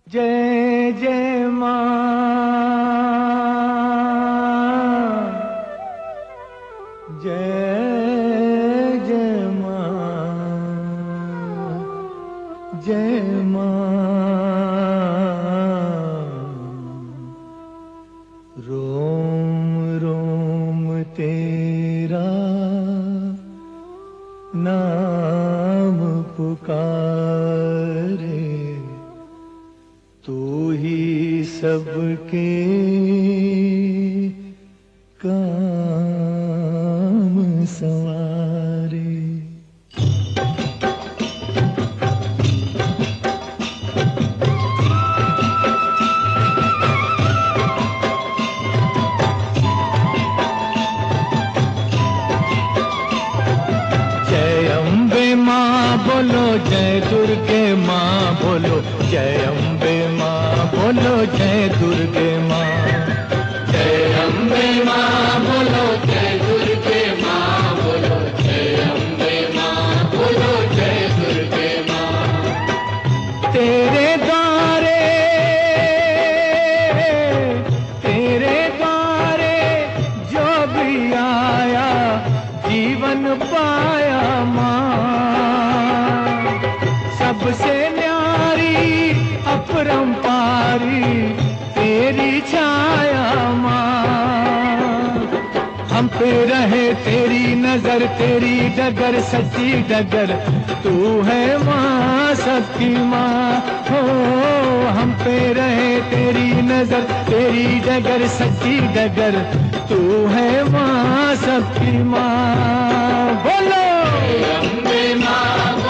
जय जय मां, जय जय मां, जय मां। रोम रोम तेरा नाम पुकारे, तू ही सबके काम संवारे। जय अम्बे माँ बोलो, जय दुर्गे माँ बोलो, जय अम्बे माँ बोलो, जय दुर्गे माँ। जय अम्बे माँ बोलो, जय दुर्गे माँ बोलो, जय अम्बे माँ बोलो, जय दुर्गे माँ। तेरे द्वारे जो भी आया जीवन पाया माँ। सबसे न्यारी अपरंपारी तेरी छाया माँ। हम पे रहे तेरी नजर, तेरी डगर सच्ची डगर, तू है माँ सबकी माँ हो। हम पे रहे तेरी नजर, तेरी डगर सच्ची डगर, तू है माँ सबकी माँ। बोलो जय अम्बे माँ